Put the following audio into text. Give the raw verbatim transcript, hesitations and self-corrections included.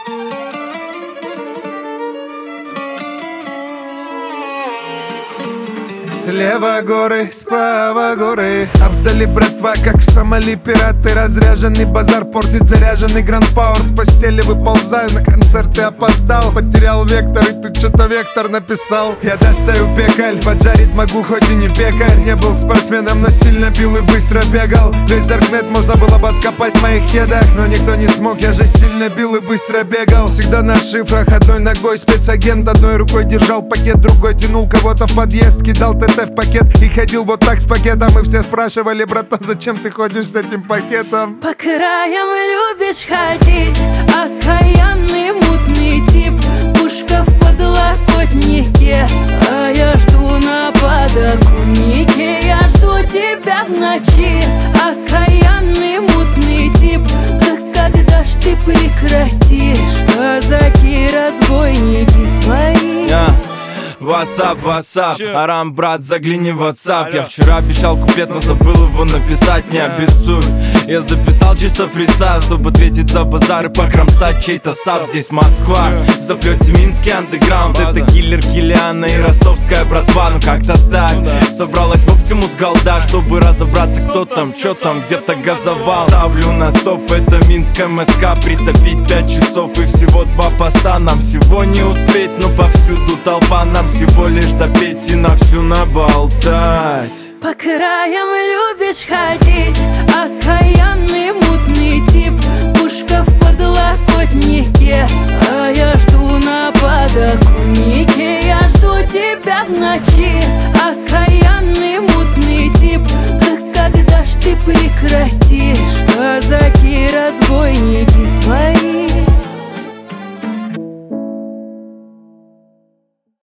Слева горы, справа горы, а вдали братва, как в Сомали пираты. Разряженный базар портит заряженный Гранд Пауэр. С постели выползаю, на концерт и опоздал. Потерял вектор, и тут что-то вектор написал. Я достаю пекаль, поджарить могу, хоть и не пекарь. Не был спортсменом, но сильно бил и быстро бегал. Весь даркнет можно было бы откопать в моих хедах, но никто не смог, я же сильно бил и быстро бегал. Всегда на шифрах, одной ногой спецагент. Одной рукой держал пакет, другой тянул кого-то в подъезд. Кидал ТТ в пакет и ходил вот так с пакетом. И все спрашивали: братан, зачем ты ходишь с этим пакетом? По краям любишь ходить, окаянный мутный тип. Пушка в подлокотнике, а я жду на подоконнике. Я жду тебя в ночи, окаянный мутный тип. Да когда ж ты прекратишь, казаки, разбойники свои? yeah. Васап, васап, Арам, брат, загляни в WhatsApp. Я вчера обещал куплет, но забыл его написать, не обессудь. Я записал чисто фристайл, чтобы ответить за базар и покромсать чей-то сап. Здесь Москва, в заплете Минский андеграунд. Это киллер Киллиана и ростовская братва. Ну как-то так, собралась в Оптимус голда, чтобы разобраться, кто там, чё там, где-то газовал. Ставлю на стоп, это Минск МСК. Притопить пять часов и всего два поста. Нам всего не успеть, но повсюду толпа. Нам всего лишь допеть и на всю наболтать. По краям любишь ходить, окаянный мутный тип. Пушка в подлокотнике, а я жду на подоконнике. Я жду тебя в ночи, окаянный мутный тип. Да когда ж ты прекратишь, казаки, разбойники свои?